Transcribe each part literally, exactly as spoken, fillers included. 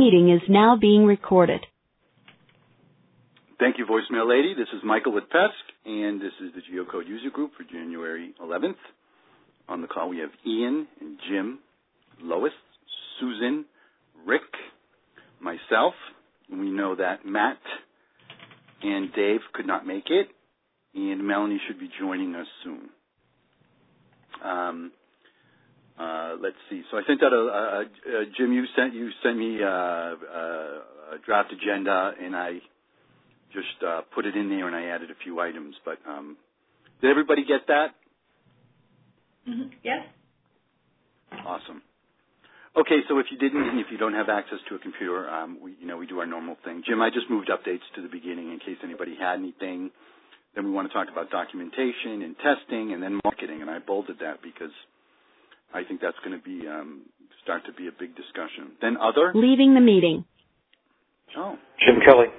meeting is now being recorded. Thank you, voicemail lady. This is Michael with P E S C, and this is the Geocode User Group for January eleventh. On the call we have Ian and Jim, Lois, Susan, Rick, myself. We know that Matt and Dave could not make it, and Melanie should be joining us soon. Um, uh, let's see. So I sent out a, a, a Jim. You sent you sent me a, a, a draft agenda, and I just uh, put it in there, and I added a few items. But um, did everybody get that? Mm-hmm. Yes. Awesome. Okay, so if you didn't, and if you don't have access to a computer, um, we, you know, we do our normal thing. Jim, I just moved updates to the beginning in case anybody had anything. Then we want to talk about documentation and testing, and then marketing. And I bolded that because I think that's going to be um, start to be a big discussion. Then other. Leaving the meeting. Oh. Jim Kelly.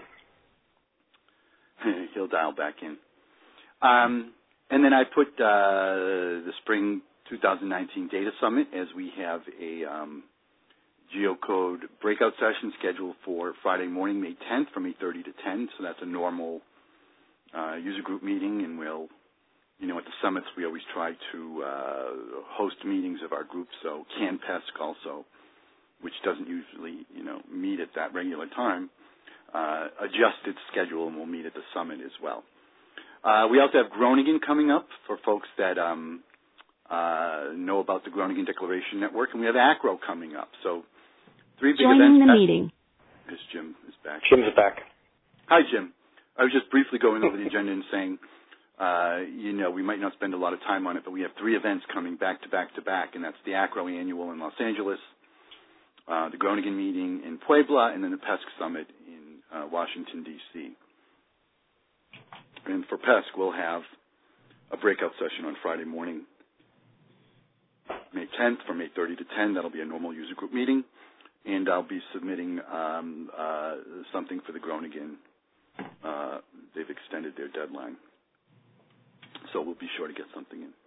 He'll dial back in. Um, and then I put uh, the spring two thousand nineteen Data Summit, as we have a um, Geocode breakout session scheduled for Friday morning, May tenth, from eight thirty to ten. So that's a normal uh, user group meeting, and we'll, you know, at the summits we always try to uh, host meetings of our group. So Can P E S C also, which doesn't usually, you know, meet at that regular time, uh, adjust its schedule, and we'll meet at the summit as well. Uh, we also have Groningen coming up for folks that um, uh, know about the Groningen Declaration Network, and we have ACRO coming up. So three big Joining events. the meeting. Yes, Jim is back. Jim's back. Hi, Jim. I was just briefly going over the agenda and saying, uh, you know, we might not spend a lot of time on it, but we have three events coming back to back to back, and that's the ACRO Annual in Los Angeles, uh, the Groningen meeting in Puebla, and then the P E S C Summit in uh, Washington, D C And for P E S C, we'll have a breakout session on Friday morning, May tenth, from eight thirty to ten. That'll be a normal user group meeting, and I'll be submitting um, uh, something for the Groningen. Uh, they've extended their deadline, so we'll be sure to get something in.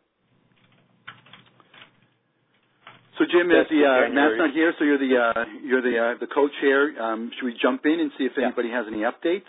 So Jim, as the uh, Matt's not here, so you're the uh, you're the uh, the co-chair. Um, should we jump in and see if anybody yeah. has any updates?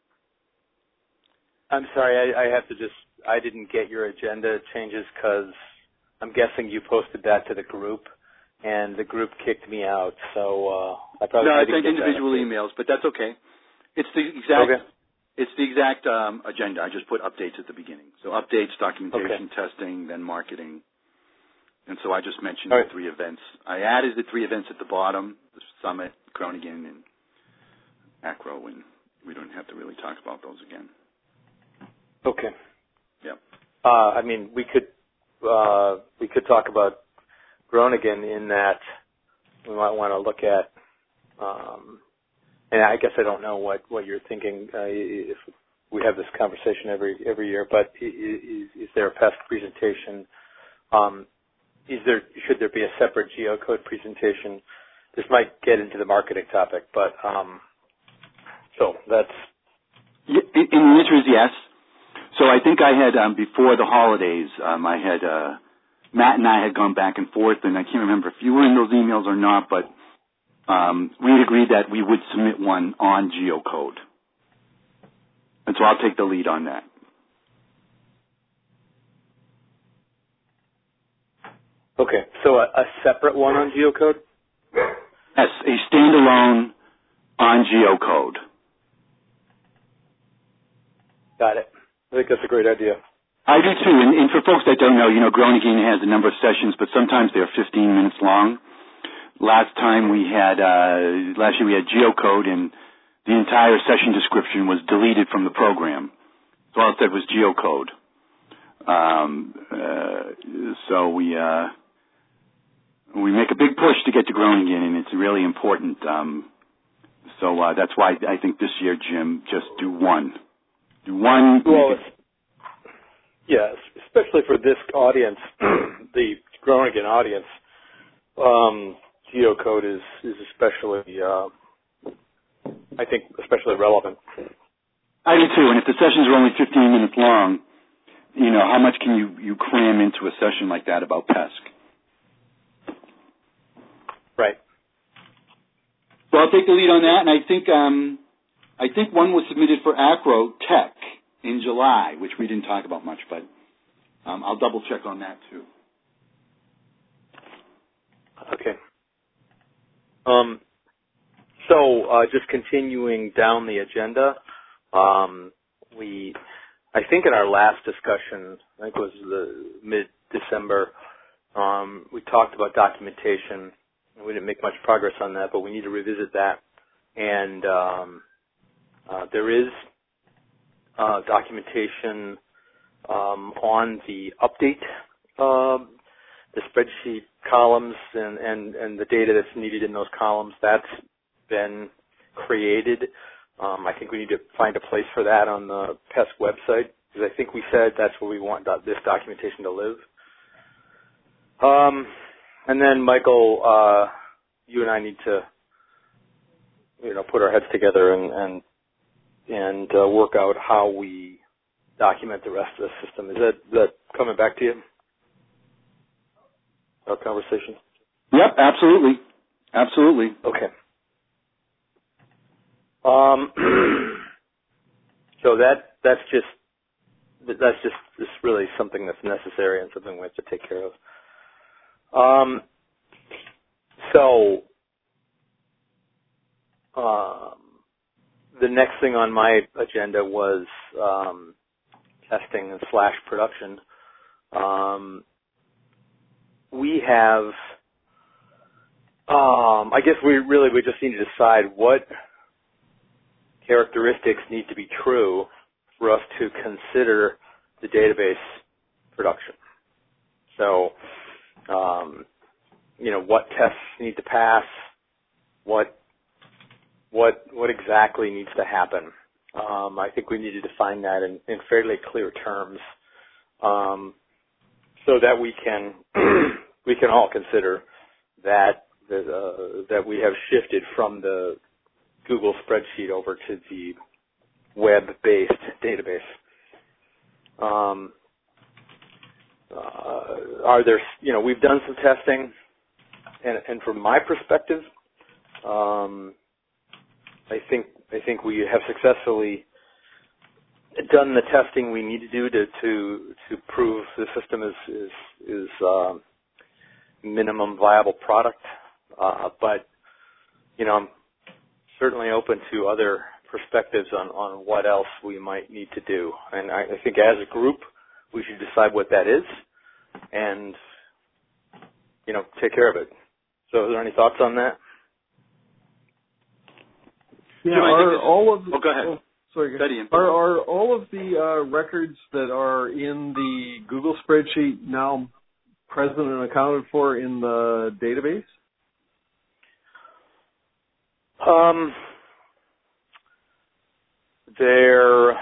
I'm sorry, I, I have to just, I didn't get your agenda changes because I'm guessing you posted that to the group, and the group kicked me out, so uh, I probably no, I didn't sent individual emails, but that's okay. It's the exact, okay. it's the exact um, agenda. I just put updates at the beginning. So updates, documentation, okay. testing, then marketing. And so I just mentioned right. the three events. I added the three events at the bottom, the Summit, Groningen, and ACRO, and we don't have to really talk about those again. Okay. Yep. Uh, I mean, we could uh, we could talk about Groningen in that we might want to look at, um, and I guess I don't know what, what you're thinking uh, if we have this conversation every every year, but is, is there a P E S C presentation? Um, is there should there be a separate geocode presentation? This might get into the marketing topic, but um, so that's in the answer is yes. So I think I had, um, before the holidays, um, I had, uh, Matt and I had gone back and forth, and I can't remember if you were in those emails or not, but um, we had agreed that we would submit one on Geocode. And so I'll take the lead on that. Okay, so a, a separate one on Geocode? Yes, a standalone on Geocode. Got it. I think that's a great idea. I do too, and, and for folks that don't know, you know, Groningen has a number of sessions, but sometimes they're fifteen minutes long. Last time we had, uh, last year we had Geocode, and the entire session description was deleted from the program. So all it said was Geocode. Um, uh, so we, uh, we make a big push to get to Groningen, and it's really important. Um, so uh, that's why I think this year, Jim, just do one. Do one. Well, yeah, especially for this audience, the Groningen audience, um, Geocode is, is especially, uh, I think, especially relevant. I do too, and if the sessions are only fifteen minutes long, you know, how much can you, you cram into a session like that about P E S C? Right. So I'll take the lead on that, and I think um, I think one was submitted for Acro Tech in July, which we didn't talk about much, but um, I'll double check on that too. Okay. Um, so uh, just continuing down the agenda, um, we, I think in our last discussion, I think it was the mid-December, um, we talked about documentation. We didn't make much progress on that, but we need to revisit that. And um, uh, there is uh, documentation um, on the update, um, the spreadsheet columns and, and, and the data that's needed in those columns. That's been created. Um, I think we need to find a place for that on the P E S C website, because I think we said that's where we want do- this documentation to live. Um, and then, Michael, uh, you and I need to, you know, put our heads together and and, and uh, work out how we document the rest of the system. Is that, is that coming back to you? Our conversation? Yep, absolutely, absolutely. Okay. Um, so that that's just that's just just really something that's necessary and something we have to take care of. Um, so um, the next thing on my agenda was um, testing slash production. Um, we have, um, I guess we really we just need to decide what characteristics need to be true for us to consider the database production. So, um, you know, what tests need to pass, what what what exactly needs to happen. Um, I think we need to define that in, in fairly clear terms, um, so that we can we can all consider that that, uh, that we have shifted from the Google spreadsheet over to the web-based database. Um, uh, are there, you know, we've done some testing, and, and from my perspective, um, I think I think we have successfully done the testing we need to do to to, to prove the system is is, is uh, minimum viable product. Uh, but you know, I'm certainly open to other perspectives on, on what else we might need to do. And I, I think as a group, we should decide what that is and, you know, take care of it. So are there any thoughts on that? Yeah, Jim, are all of the, oh, go ahead. Oh, sorry, Betty, are, are all of the uh, records that are in the Google spreadsheet now present and accounted for in the database? Um, there,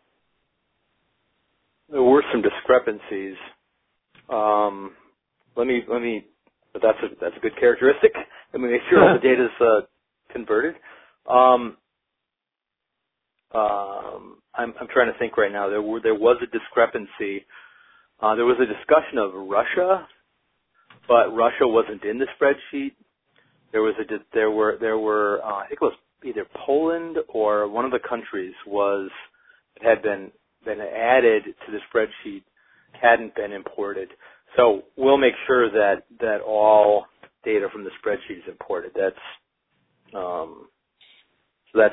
there were some discrepancies. Um, let me, let me, but that's a, that's a good characteristic. Let me make sure all the data is uh, converted. Um, um, I'm, I'm trying to think right now. There were, there was a discrepancy. Uh, there was a discussion of Russia, but Russia wasn't in the spreadsheet. There was a, there were, there were, uh, I think it was either Poland or one of the countries was, had been, been added to the spreadsheet, hadn't been imported. So we'll make sure that, that all data from the spreadsheet is imported. That's, um, so that's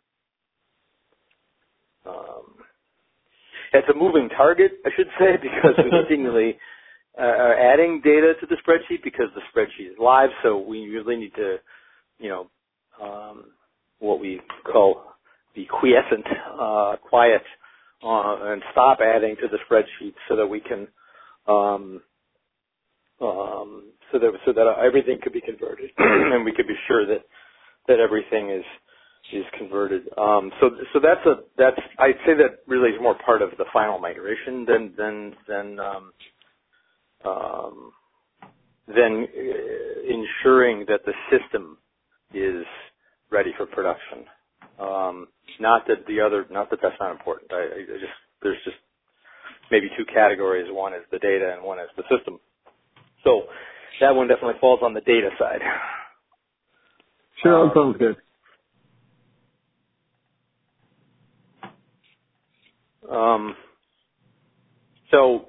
a, um, it's a moving target, I should say, because we continually uh, are adding data to the spreadsheet because the spreadsheet is live. So we really need to, you know, um, what we call be quiescent, uh, quiet, uh, and stop adding to the spreadsheet so that we can, um, um, so that so that everything could be converted, and we could be sure that that everything is is converted. Um, so so that's a that's I'd say that really is more part of the final migration than than than um, um, than uh, ensuring that the system is ready for production. Um, not that the other, not that that's not important. I, I just there's just maybe two categories. One is the data, and one is the system. So that one definitely falls on the data side. Sure, that Um, sounds good. Um, so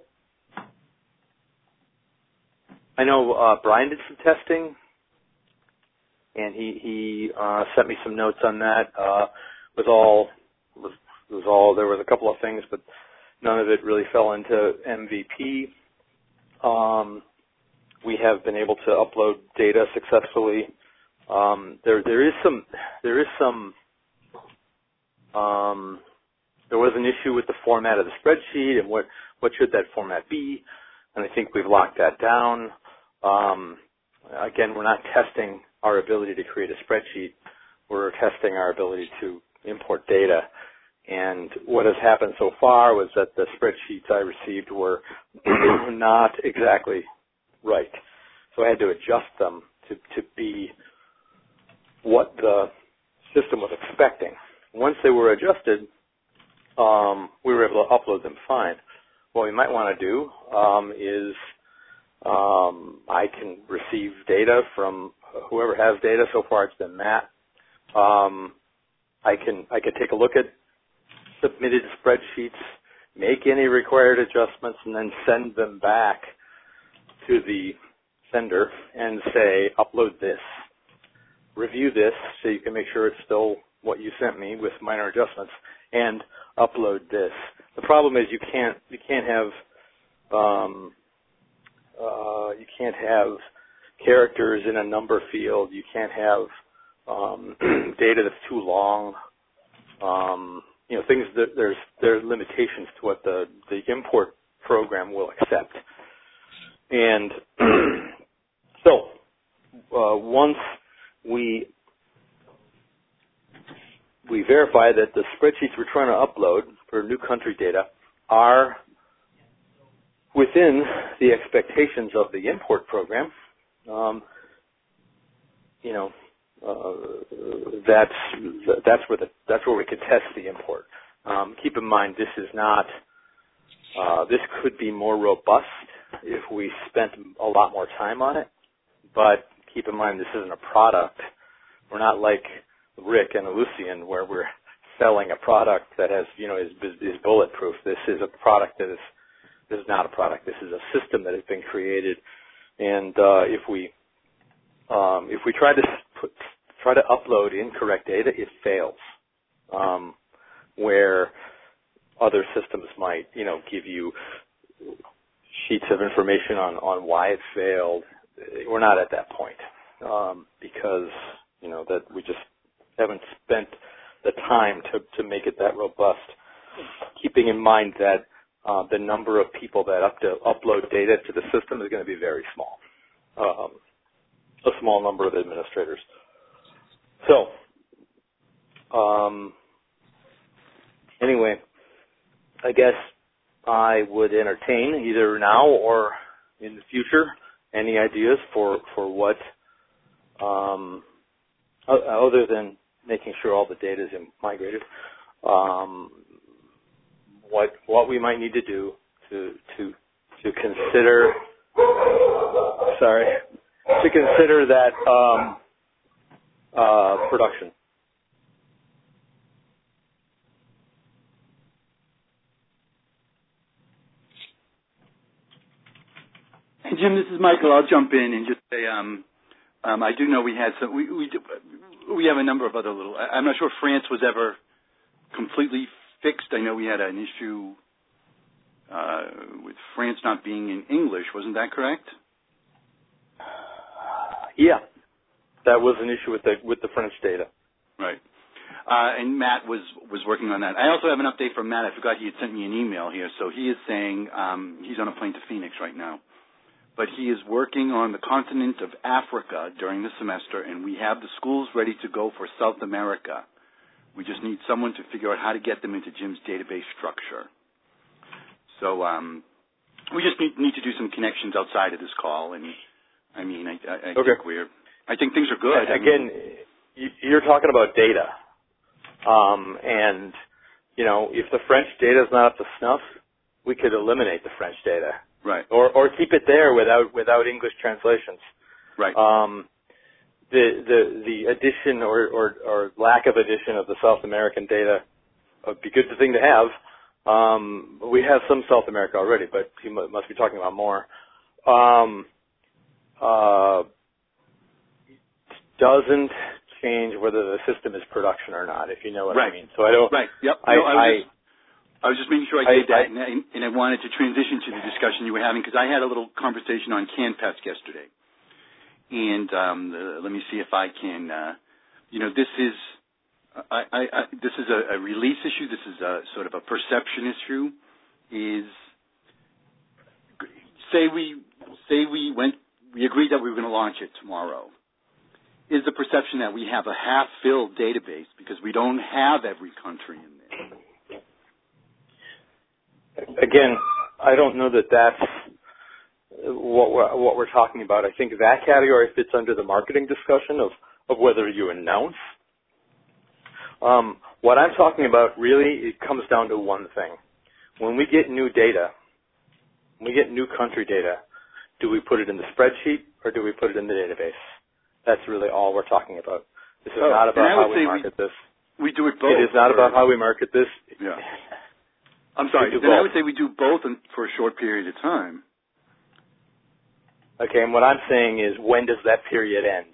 I know uh, Brian did some testing, and he he uh, sent me some notes on that. Uh, was all was was all there was a couple of things, but none of it really fell into M V P. Um, we have been able to upload data successfully. Um, there there is some there is some um, there was an issue with the format of the spreadsheet and what what should that format be, and I think we've locked that down. Um, again, we're not testing our ability to create a spreadsheet. We're testing our ability to import data. And what has happened so far was that the spreadsheets I received were not exactly right. So I had to adjust them to, to be what the system was expecting. Once they were adjusted, um, we were able to upload them fine. What we might want to do um, is um, I can receive data from whoever has data. So far it's been Matt. Um, I can I can take a look at submitted spreadsheets, make any required adjustments, and then send them back to the sender and say, upload this. Review this so you can make sure it's still what you sent me with minor adjustments, and upload this. The problem is you can't you can't have um, uh, you can't have characters in a number field. You can't have um, data that's too long. Um, you know, things that there's there's limitations to what the the import program will accept. And so uh, once we we verify that the spreadsheets we're trying to upload for new country data are within the expectations of the import program, um, you know, uh, that's that's where the that's where we could test the import. Um, keep in mind, this is not. Uh, this could be more robust if we spent a lot more time on it, but keep in mind this isn't a product. We're not like Rick and Lucian where we're selling a product that has, you know, is, is bulletproof. This is a product that is, this is not a product. This is a system that has been created, and uh, if we um, if we try to put, try to upload incorrect data, it fails. Um, where other systems might, you know, give you sheets of information on, on why it failed. We're not at that point um, because, you know, that we just haven't spent the time to, to make it that robust, keeping in mind that uh, the number of people that up to upload data to the system is going to be very small, um, a small number of administrators. So, um, anyway, I guess I would entertain either now or in the future any ideas for for what, um, other than making sure all the data is migrated, um, what what we might need to do to to to consider. Sorry, to consider that um, uh, production. Hey, Jim, this is Michael. I'll jump in and just say, um, um, I do know we had some. We we, do, we have a number of other little. I, I'm not sure if France was ever completely fixed. I know we had an issue uh, with France not being in English. Wasn't that correct? Yeah, that was an issue with the with the French data. Right. Uh, and Matt was, was working on that. I also have an update from Matt. I forgot he had sent me an email here. So he is saying um, he's on a plane to Phoenix right now. But he is working on the continent of Africa during the semester, and we have the schools ready to go for South America. We just need someone to figure out how to get them into Jim's database structure. So um, we just need, need to do some connections outside of this call. And I mean, I, I, I okay. think we're, I think things are good. Again, I mean, you're talking about data, um, and you know, if the French data is not up to snuff, we could eliminate the French data. Right. Or or keep it there without without English translations. Right. Um, the the the addition or, or or lack of addition of the South American data would be a good thing to have. Um, we have some South America already, but he must be talking about more. Um, uh, doesn't change whether the system is production or not, if you know what right. I mean. So I don't. Right. Yep. I, no, I, was I, just, I was just making sure I I, did that, I, and, and I wanted to transition to the discussion you were having because I had a little conversation on CanPest yesterday, and um, uh, let me see if I can. Uh, you know, this is I, I, I, this is a, a release issue. This is a sort of a perception issue. Is say we say we went we agreed that we were going to launch it tomorrow. Is the perception that we have a half-filled database because we don't have every country in there. Again, I don't know that that's what we're, what we're talking about. I think that category fits under the marketing discussion of, of whether you announce. Um, what I'm talking about really, it comes down to one thing. When we get new data, when we get new country data, do we put it in the spreadsheet or do we put it in the database? That's really all we're talking about. This is oh, not about how we market we, this. We do it both. It is not about how we market this. Yeah. I'm sorry. Then both. I would say we do both in, for a short period of time. Okay, and what I'm saying is, when does that period end?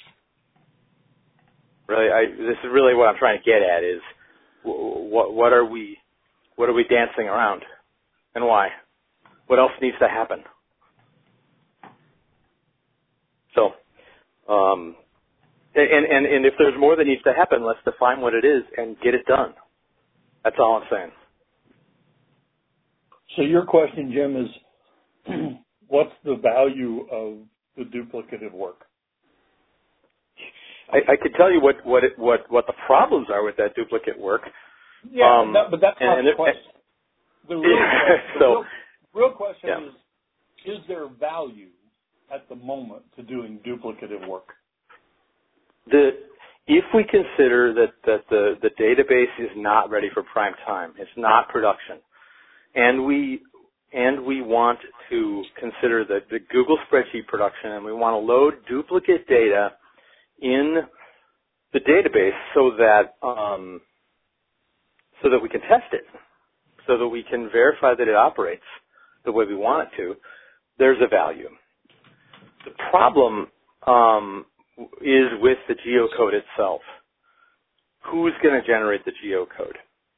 Really, I, this is really what I'm trying to get at: is what what are we what are we dancing around, and why? What else needs to happen? So. Um, and, and, and if there's more that needs to happen, let's define what it is and get it done. That's all I'm saying. So your question, Jim, is what's the value of the duplicative work? I, I could tell you what, what, it, what, what the problems are with that duplicate work. Yeah, um, that, but that's not and, the question. The real, yeah, the so, real, real question yeah. is, is there value at the moment to doing duplicative work? The, if we consider that, that the, the database is not ready for prime time, it's not production, and we and we want to consider the, the Google spreadsheet production, and we want to load duplicate data in the database so that um, so that we can test it, so that we can verify that it operates the way we want it to, there's a value. The problem um, is with the geocode itself. Who's going to generate the geocode?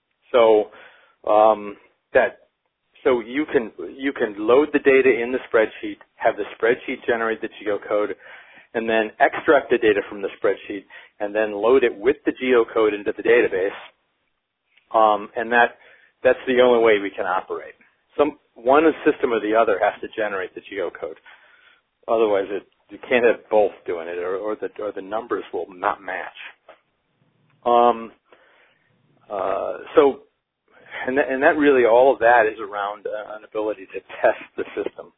So um, that so you can you can load the data in the spreadsheet, have the spreadsheet generate the geocode, and then extract the data from the spreadsheet, and then load it with the geocode into the database. Um, and that that's the only way we can operate. Some one system or the other has to generate the geocode. Otherwise, it, you can't have both doing it, or, or the or the numbers will not match. Um, uh, so, and that, and that really all of that is around uh, an ability to test the system.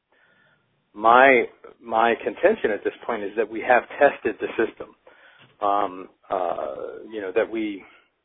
My my contention at this point is that we have tested the system. Um, uh, you know that we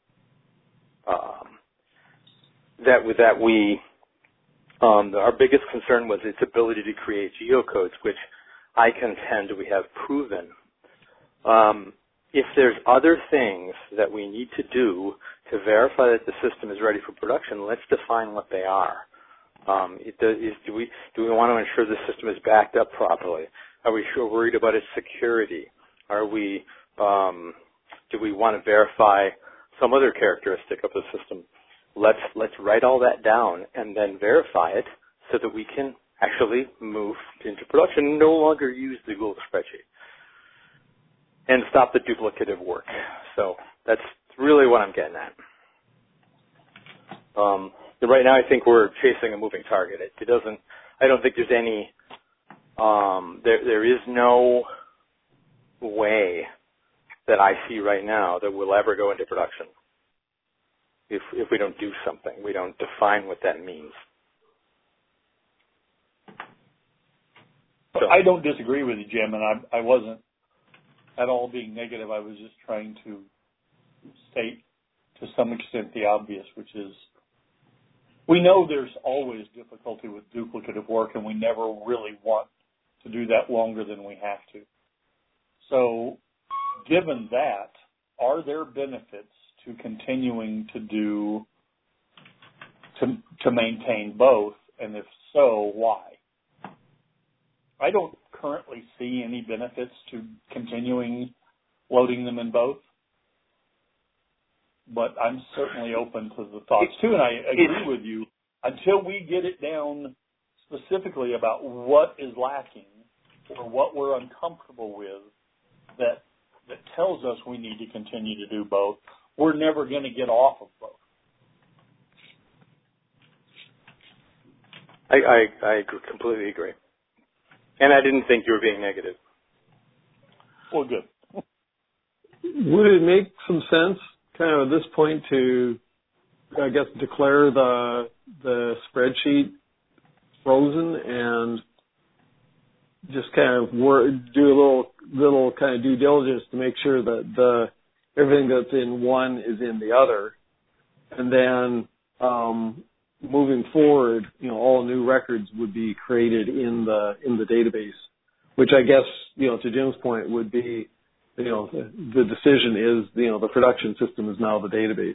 um, that that we um, our biggest concern was its ability to create geocodes, which I contend we have proven. Um, if there's other things that we need to do to verify that the system is ready for production, let's define what they are. Um, it does, is, do we do we want to ensure the system is backed up properly? Are we sure worried about its security? Are we um, do we want to verify some other characteristic of the system? Let's let's write all that down and then verify it so that we can actually move into production and no longer use the Google spreadsheet and stop the duplicative work. So that's really what I'm getting at. Um, right now, I think we're chasing a moving target. It, it doesn't. I don't think there's any. Um, there there is no way that I see right now that we'll ever go into production if if we don't do something. We don't define what that means. So. I don't disagree with you, Jim, and I, I wasn't at all being negative. I was just trying to state to some extent the obvious, which is we know there's always difficulty with duplicative work, and we never really want to do that longer than we have to. So given that, are there benefits to continuing to do to to maintain both, and if so, why? I don't currently see any benefits to continuing loading them in both, but I'm certainly open to the thoughts too, and I agree with you. Until we get it down specifically about what is lacking or what we're uncomfortable with that that tells us we need to continue to do both, we're never going to get off of both. I, I, I completely agree. And I didn't think you were being negative. Well, good. Would it make some sense, kind of at this point, to, I guess, declare the the spreadsheet frozen and just kind of work, do a little little kind of due diligence to make sure that the everything that's in one is in the other, and then um, moving forward, you know, all new records would be created in the in the database, which I guess, you know, to Jim's point, would be, you know, the, the decision is, you know, the production system is now the database.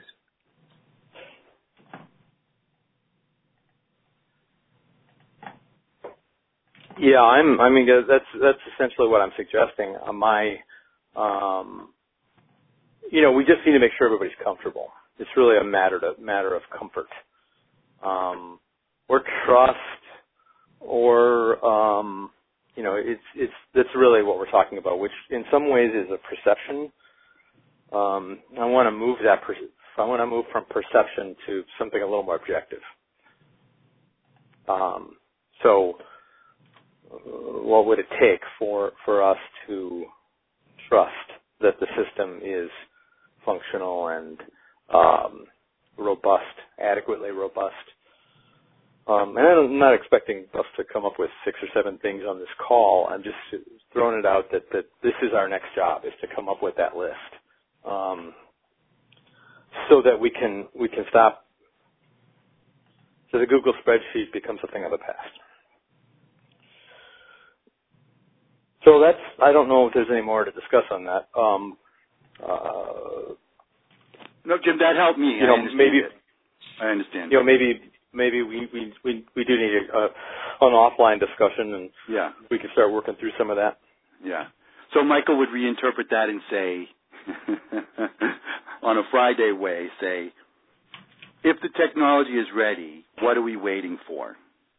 Yeah, I'm. I mean, that's that's essentially what I'm suggesting. Uh, my, um, you know, we just need to make sure everybody's comfortable. It's really a matter to matter of comfort, um, or trust, or um, you know, it's it's that's really what we're talking about. Which in some ways is a perception. Um, I want to move that. Per- I want to move from perception to something a little more objective. Um, so. What would it take for, for us to trust that the system is functional and um, robust, adequately robust? Um, and I'm not expecting us to come up with six or seven things on this call. I'm just throwing it out that, that this is our next job, is to come up with that list, um, so that we can we can stop, so the Google spreadsheet becomes a thing of the past. So that's, I don't know if there's any more to discuss on that. Um, uh, no, Jim, that helped me. You know, I understand maybe, it. I understand. You know, maybe, maybe we, we, we, we do need a, uh, an offline discussion, and yeah. we can start working through some of that. Yeah. So Michael would reinterpret that and say, on a Friday way, say, if the technology is ready, what are we waiting for?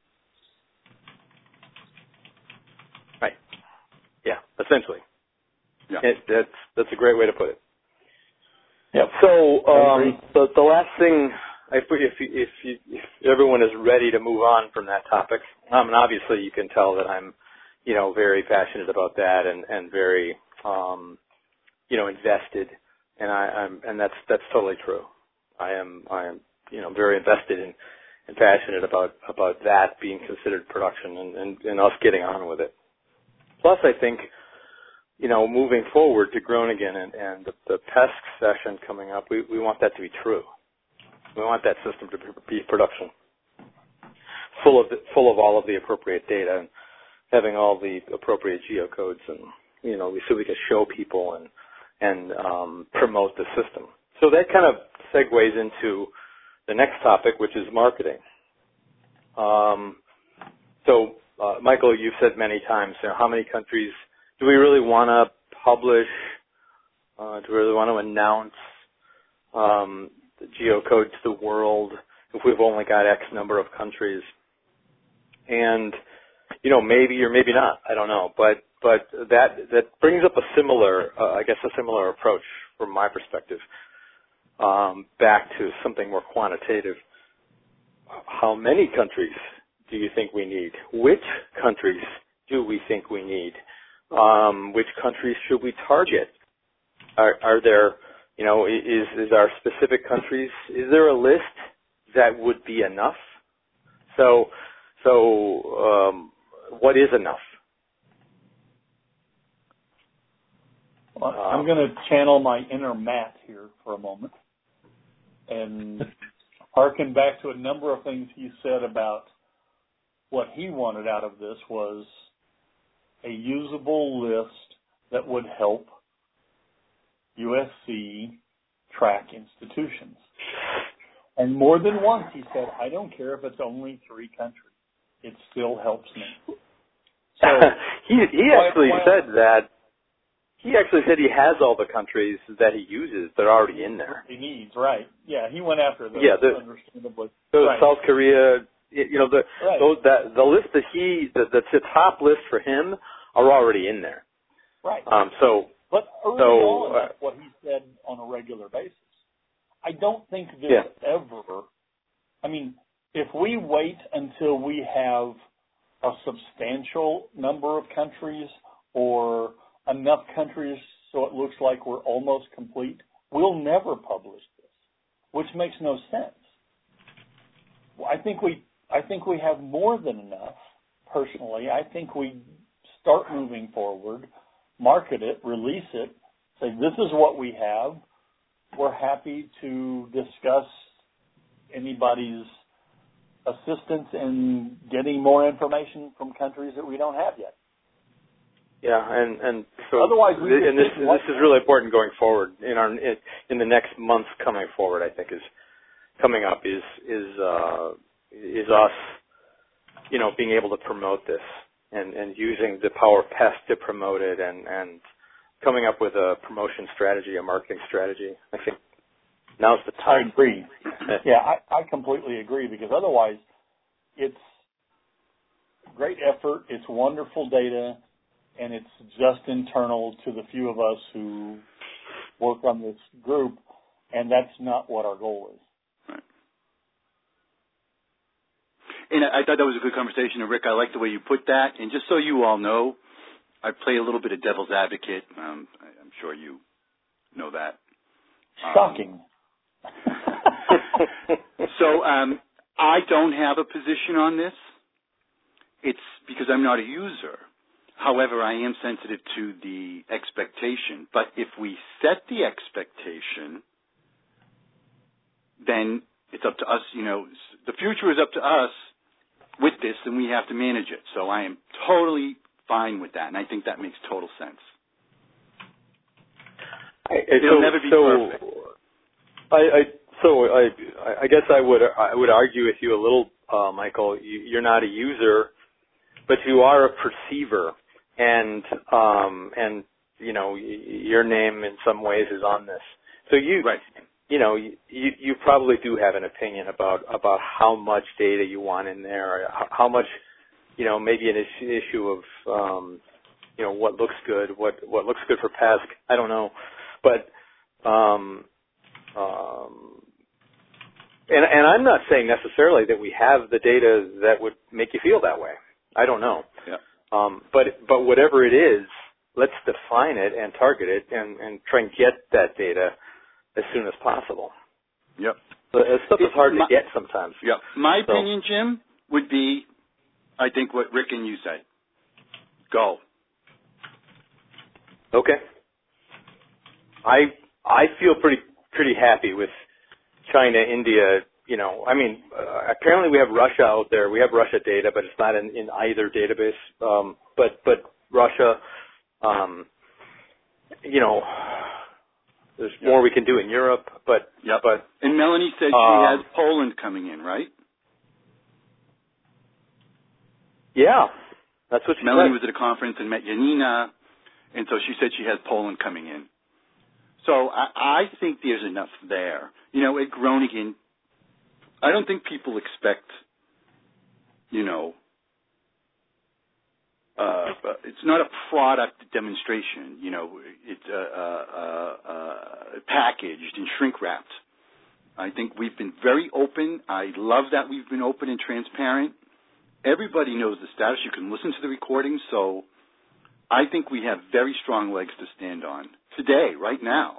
Yeah, essentially. Yeah. It, that's that's a great way to put it. Yeah. So um, the the last thing, if if if, you, if everyone is ready to move on from that topic, um, and obviously you can tell that I'm, you know, very passionate about that and and very, um, you know, invested, and I, I'm and that's that's totally true. I am I am you know very invested in and passionate about about that being considered production and and, and us getting on with it. Plus, I think, you know, moving forward to Groningen and, and the, the PESC session coming up, we, we want that to be true. We want that system to be production, full of full of all of the appropriate data and having all the appropriate geocodes, and you know, so we can show people and and um, promote the system. So that kind of segues into the next topic, which is marketing. Um, so. Uh, Michael, you've said many times, you know, how many countries do we really want to publish? Uh, do we really want to announce um, the geocode to the world if we've only got X number of countries? And, you know, maybe or maybe not, I don't know. But but that that brings up a similar, uh, I guess, a similar approach from my perspective, um, back to something more quantitative. How many countries do you think we need? Which countries do we think we need? Um, which countries should we target? Are, are there, you know, is, is our specific countries, is there a list that would be enough? So, so um, what is enough? Well, I'm going to channel my inner Matt here for a moment and harken back to a number of things he said about what he wanted out of this was a usable list that would help U S C track institutions. And more than once he said, I don't care if it's only three countries. It still helps me. So he he actually why, why, said that, he actually said he has all the countries that he uses that are already in there. He needs, right. Yeah, he went after those. Yeah, the, understandably. Those right. South Korea, you know, the right. those, that, the list that he, the, the, the top list for him are already in there. Right. Um, so, But early so, on, uh, that's what he said on a regular basis. I don't think there's yeah. ever, I mean, if we wait until we have a substantial number of countries or enough countries so it looks like we're almost complete, we'll never publish this, which makes no sense. I think we, I think we have more than enough, personally. I think we start moving forward, market it, release it, say this is what we have. We're happy to discuss anybody's assistance in getting more information from countries that we don't have yet. Yeah, and and so otherwise, we and this this is really important going forward in our in, in the next months coming forward. I think is coming up is is uh, is us, you know, being able to promote this and and using the power of PEST to promote it and and coming up with a promotion strategy, a marketing strategy. I think now's the time. I agree. yeah, I, I completely agree because otherwise it's great effort, it's wonderful data, and it's just internal to the few of us who work on this group, and that's not what our goal is. Right. And I, I thought that was a good conversation, and Rick, I like the way you put that. And just so you all know, I play a little bit of devil's advocate. Um, I'm sure you know that. Shocking. Um, so um, I don't have a position on this. It's because I'm not a user. However, I am sensitive to the expectation. But if we set the expectation, then it's up to us, you know, the future is up to us with this, and we have to manage it. So I am totally fine with that, and I think that makes total sense. I, It'll so, never be so perfect. I, I so I I guess I would I would argue with you a little, uh, Michael. You, you're not a user, but you are a perceiver, and um and you know y- your name in some ways is on this. So you right. you know you you probably do have an opinion about about how much data you want in there, how, how much. You know, maybe an issue, issue of, um, you know, what looks good, what what looks good for PESC. I don't know, but um, um, and and I'm not saying necessarily that we have the data that would make you feel that way. I don't know. Yeah. Um, but but whatever it is, let's define it and target it and, and try and get that data as soon as possible. Yep. So, uh, stuff is hard my, to get sometimes. Yep. My so. opinion, Jim, would be. I think what Rick and you said. Go. Okay. I I feel pretty pretty happy with China, India. You know, I mean, uh, apparently we have Russia out there. We have Russia data, but it's not in, in either database. Um, but but Russia, um, you know, there's yep. more we can do in Europe. But yep. but and Melanie said she um, has Poland coming in, right? Yeah, that's what she Melanie said. was at a conference and met Janina, and so she said she has Poland coming in. So I, I think there's enough there. You know, at Groningen, I don't think people expect, you know, uh, it's not a product demonstration. You know, it's uh, uh, uh, packaged and shrink wrapped. I think we've been very open. I love that we've been open and transparent. Everybody knows the status. You can listen to the recordings. So I think we have very strong legs to stand on today, right now.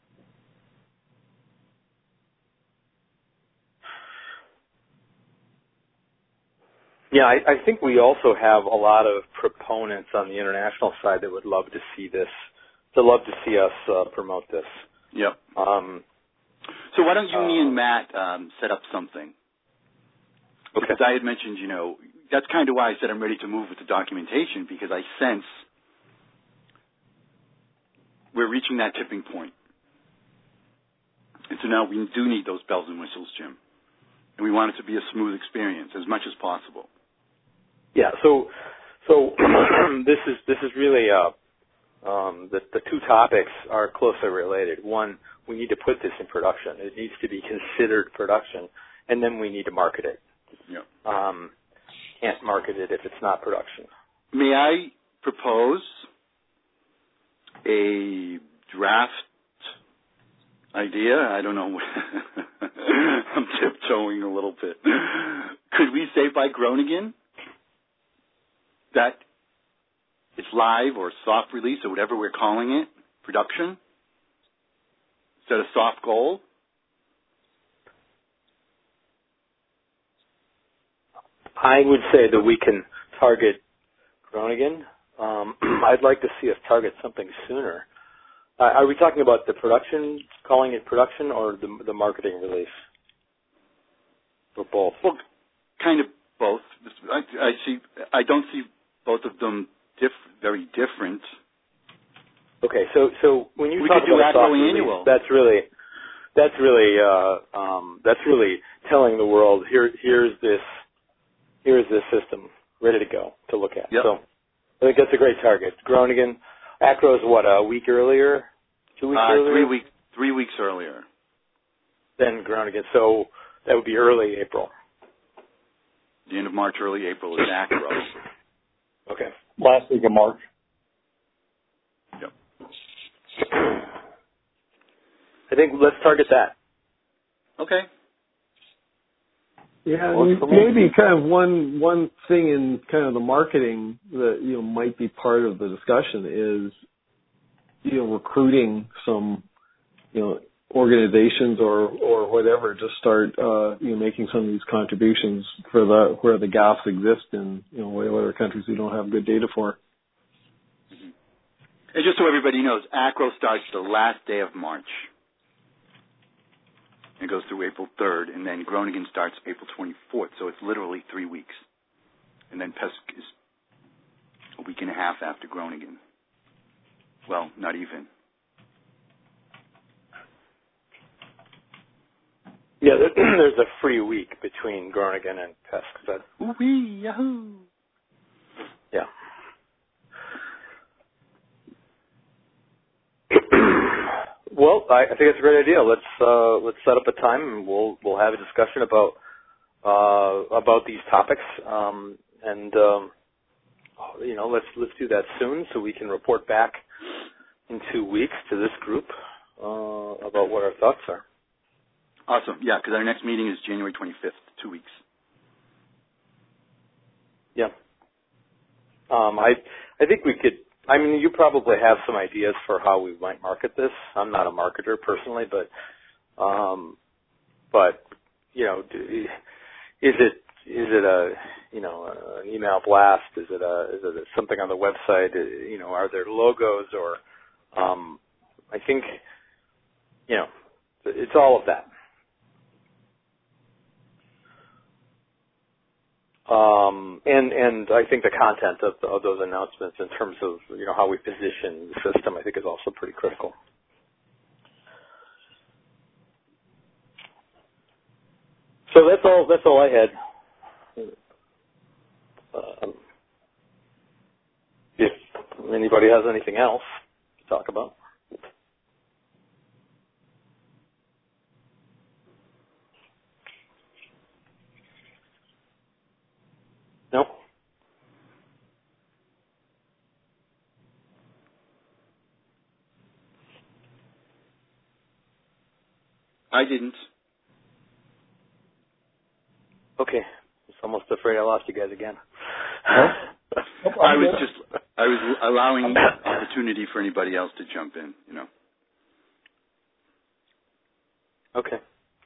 Yeah, I, I think we also have a lot of proponents on the international side that would love to see this, to love to see us uh, promote this. Yep. Um, so why don't you, uh, me and Matt um, set up something? Okay. Because I had mentioned, you know, that's kind of why I said I'm ready to move with the documentation, because I sense we're reaching that tipping point. So now we do need those bells and whistles, Jim. And we want it to be a smooth experience as much as possible. Yeah, so so this is this is really uh, um, the the two topics are closely related. One, we need to put this in production. It needs to be considered production, and then we need to market it. Yeah. Um, can't market it if it's not production. May I propose a draft idea? I don't know. I'm tiptoeing a little bit. Could we say by Groningen that it's live or soft release or whatever we're calling it, production? Set a soft goal? I would say that we can target Groningen. Um, I'd like to see us target something sooner. Uh, are we talking about the production, calling it production, or the, the marketing release? Or both? Well, kind of both. I, I see. I don't see both of them diff, very different. Okay, so so when you we talk could do about a soft annual. release, that's really that's really uh, um, that's really telling the world here here's this here's this system ready to go to look at. Yep. So I think that's a great target. Groningen, Acro's what, a week earlier, two weeks uh, earlier, three weeks three weeks earlier than Groningen. So that would be early April. The end of March, early April is Acro. Okay. Last week of March. Yep. I think let's target that. Okay. Yeah, Works for me. maybe kind of one one thing in kind of the marketing that you know might be part of the discussion is you know recruiting some you know organizations or or whatever to start uh, you know making some of these contributions for the where the gaps exist in you know whatever countries we don't have good data for. Mm-hmm. And just so everybody knows, Acro starts the last day of March. It goes through April third, and then Groningen starts April twenty-fourth, so it's literally three weeks. And then Pesk is a week and a half after Groningen. Well, not even. Yeah, there's a free week between Groningen and Pesk. That, Wee yahoo! yeah. Well, I, I think it's a great idea. Let's uh, let's set up a time and we'll we'll have a discussion about uh, about these topics. Um, and um, you know, let's let's do that soon so we can report back in two weeks to this group uh, about what our thoughts are. Awesome. Yeah, because our next meeting is January twenty-fifth, two weeks. Yeah. Um, I I think we could. I mean, you probably have some ideas for how we might market this. I'm not a marketer personally, but, um, but you know, do, is it is it a you know an email blast? Is it a is it something on the website? You know, are there logos or? Um, I think, you know, it's all of that. Um, and, and I think the content of, of those announcements in terms of, you know, how we position the system, I think is also pretty critical. So that's all, that's all I had. Um, if anybody has anything else to talk about. No? I didn't. Okay. I was almost afraid I lost you guys again. I was just, I was allowing opportunity for anybody else to jump in, you know. Okay.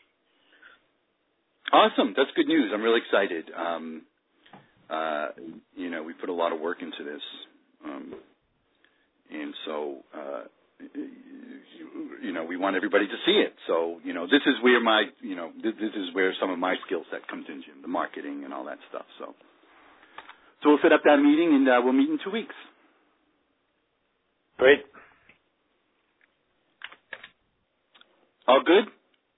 Awesome. That's good news. I'm really excited. Um, uh, you know, we put a lot of work into this. Um, and so, uh, you know, we want everybody to see it. So, you know, this is where my, you know, this, this is where some of my skill set comes in, Jim, the marketing and all that stuff. So, so we'll set up that meeting and uh, we'll meet in two weeks. Great. All good?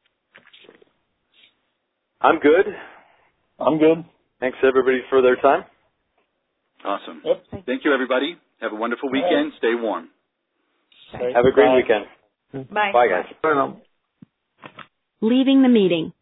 I'm good. I'm good. Thanks everybody for their time. Awesome. Yep. Thank you, everybody. Have a wonderful weekend. Stay warm. Okay. Have a great Bye. weekend. Bye. Bye, guys. I don't know. Leaving the meeting.